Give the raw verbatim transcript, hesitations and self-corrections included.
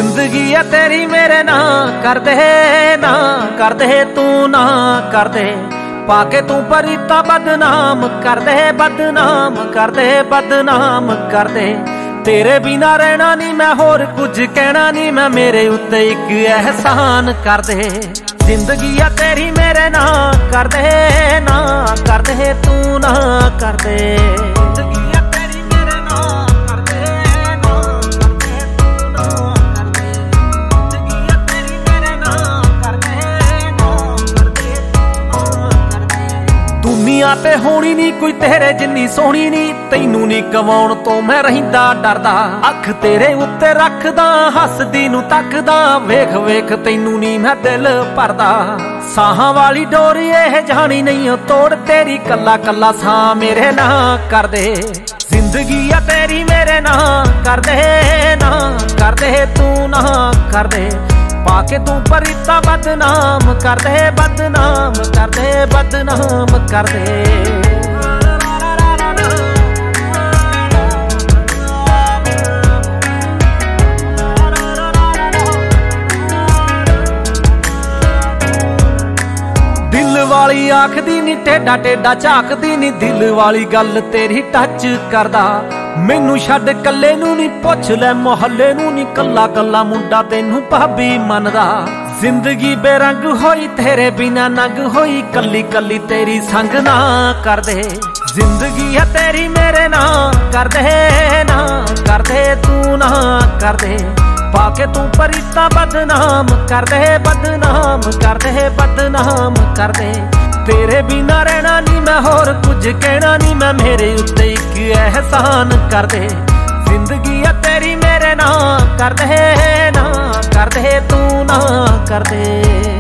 जिंदगी है तेरी मेरे ना कर दे, ना कर दे तू ना कर दे, पाके तू परीता बदनाम कर दे, बदनाम कर दे, बदनाम कर दे। तेरे बिना रहना नहीं मैं, होर कुछ कहना नहीं मैं, मेरे उत्ते एक एहसान कर दे। जिंदगी है तेरी मेरे ना कर दे, ना कर दे तू ना कर दे। दुनिया ते होनी नहीं कोई तेरे जिन्नी सोहनी नहीं, तैनू नहीं कवाउण तो मैं रहिंदा डरदा। अख तेरे उत्ते रखदा हसदी नू तकदा, वेख वेख तैनू नहीं मैं दिल भरदा। साहां वाली डोरी एह जानी नहीं तोड़, तेरी कला कला सा मेरे ना कर दे। जिंदगी है तेरी मेरे ना कर दे, ना कर दे तू ना कर दे, पाके तू परीता बदनाम कर दे, बदनाम कर दे, बदनाम कर दे। दिल वाली आखदी नी टेढ़ा टेढ़ा झाकदी नी, दिल वाली गल तेरी टच करदा। मैनू छड्ड कल्ले नू नी पुछ ले मुहल्ले नू नी, कला कला मुंडा तेनू भाभी मनदा। जिंदगी बेरंग होई तेरे बिना नंग होई, कली कली तेरी संग ना कर दे। जिंदगी है तेरी मेरे ना कर दे, ना कर दे तू ना कर दे, पाके तू परीता बदनाम कर दे, बदनाम कर दे, बदनाम कर दे। तेरे बिना रहना नहीं मैं, होर कुछ कहना नहीं मैं, मेरे उत्ते एक एहसान कर दे। जिंदगी है तेरी मेरे ना कर दे, ना कर दे तू ना कर दे।